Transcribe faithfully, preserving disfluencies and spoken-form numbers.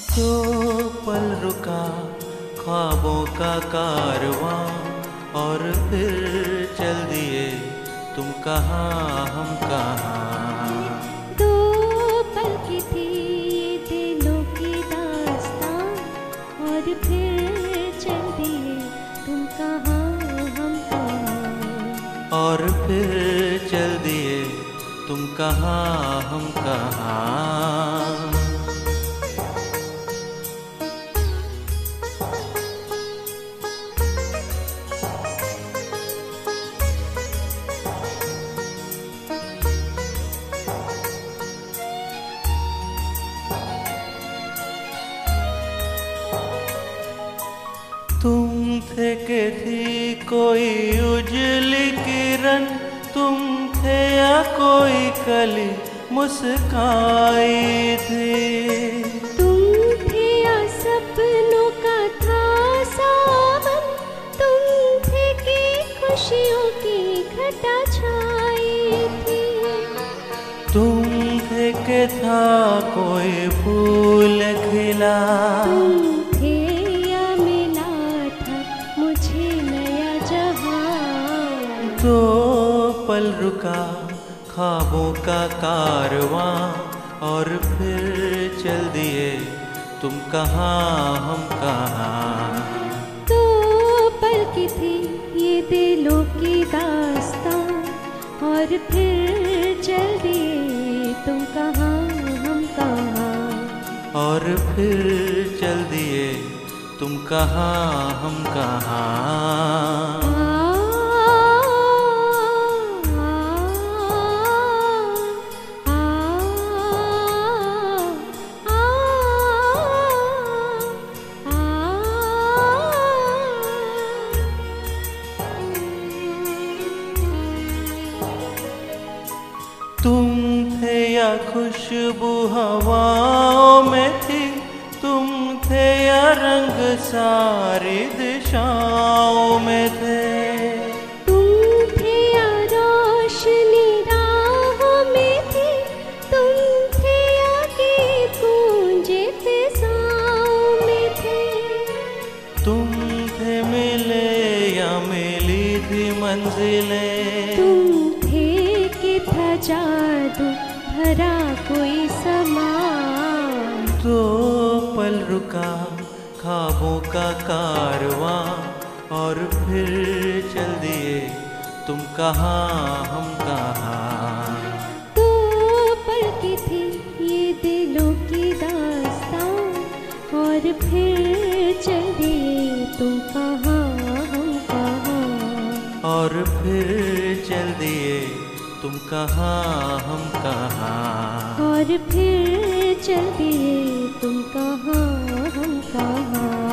दो पल रुका ख्वाबों का कारवां और फिर चल दिए तुम कहाँ हम कहाँ। दो पल की थी ये दिलों की दास्तां और फिर चल दिए तुम कहाँ हम कहाँ। और फिर चल दिए तुम कहाँ हम कहाँ। तुम थे के थी कोई उजली किरण, तुम थे या कोई कली मुस्काई थी। तुम थे या सपनों का था सावन, तुम थे कि खुशियों की घटा छाई थी। तुम थे के था कोई फूल खिला, तुम थे या मिला था मुझे नया जहां। दो पल रुका ख्वाबों का कारवां और फिर चल दिए तुम कहाँ हम कहाँ। दो पल की थी ये दिलों की दास्तां और फिर चल दिए तुम कहाँ हम कहाँ। और फिर चल दिए तुम कहाँ हम कहाँ। तुम थे या खुशबू हवाओं में थी, तुम थे या रंग सारी दिशाओं में थे। तुम थे या रोशनी राहों में थी, तुम थे या गीत गूंजे फिजाओं में थे। तुम थे मिले या मिली थी मंजिलें, तुम थे कि था जादू भरा कोई समा। दो पल रुका ख्वाबों का कारवां और फिर चल दिए तुम कहाँ हम कहाँ। दो पल की थी ये दिलों की दास्तां और फिर चल दिए तुम कहाँ हम कहाँ। और फिर चल दिए तुम कहाँ हम कहाँ। और फिर चल दिए तुम कहाँ हम कहाँ।